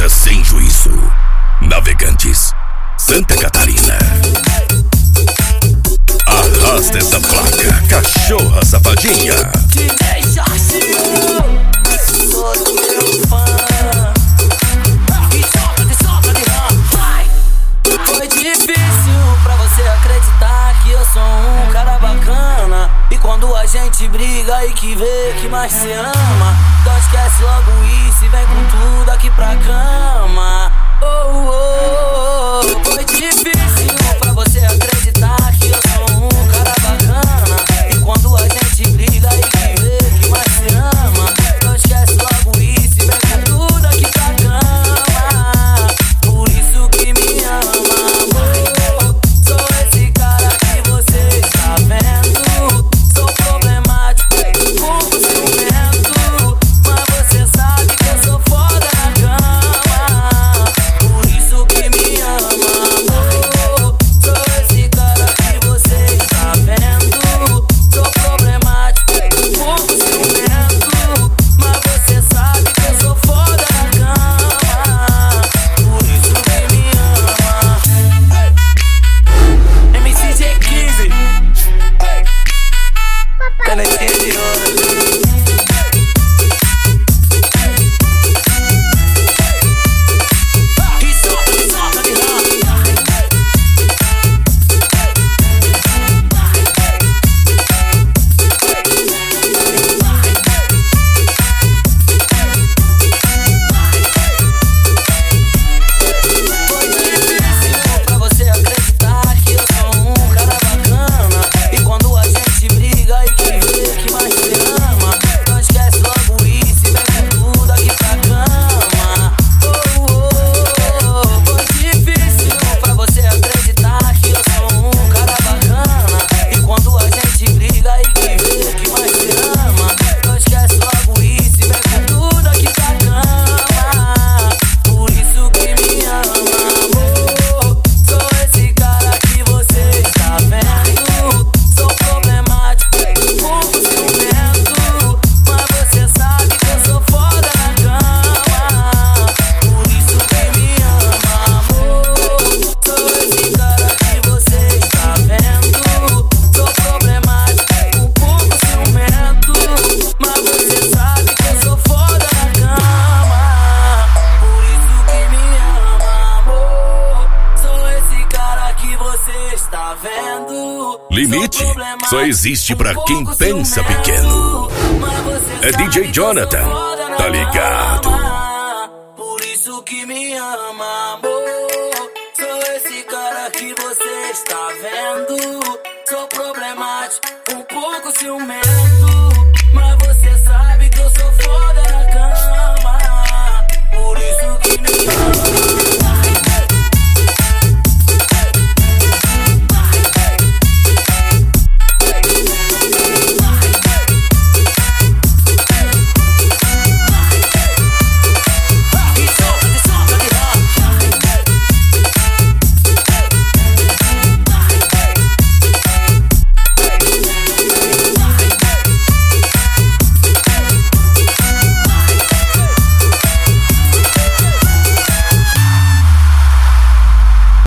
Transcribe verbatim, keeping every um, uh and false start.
Motorista sem juízo. Navegantes, Santa Catarina. Arrasta essa placa, cachorra safadinha. D J Jorge, sou teu fã. E solta, e solta de rã, vai. Foi difícil pra você acreditar que eu sou um cara bacana. E quando a gente briga e que vê que mais se ama, então esquece logo isso e vem com tudo aqui pra cama. Oh, oh, oh. Foi difícil pra você acreditar que eu sou um cara bacana. E quando a gente briga e que vê que mais se ama, então esquece logo isso e vem com tudo aqui pra cama. Por isso que me ama, amor. Sou esse cara que você está vendo. Sou problemático, um pouco ciumento, mas você sabe que eu sou foda na cama. Por isso que me ama, amor. Sou esse cara que você está vendo. Sou problemático, um pouco ciumento, mas você sabe que eu sou foda na cama. Por isso que me ama. M C J quinze, canetinha de ouro. E solta, e solta de rã. Foi difícil pra você acreditar que eu sou um cara bacana. E quando a gente briga e que vê que mais se ama, não esquece logo isso e vem com tudo aqui pra cama. Oh, oh, oh. Foi difícil pra você acreditar que eu sou um cara bacana. E quando a gente briga e que vê que mais se ama, não esquece logo isso e vem com tudo aqui pra cama. Por isso que me ama, amor. Sou esse cara que você está vendo. Sou problemático, um pouco ciumento, mas você sabe que eu sou foda na cama. Por isso que me ama, amor. Sou esse cara que você está vendo. Sou problemático, um pouco ciumento, mas você sabe que eu sou foda na cama. Por isso que me ama, amor. Sou esse cara que você está vendo. Limite só existe pra quem pensa pequeno. É D J Jonathan, tá ligado? Por isso que me ama, amor. Sou esse cara que você está vendo. Sou problemático, um pouco ciumento, mas você sabe que eu sou foda na cama. Por isso que me ama.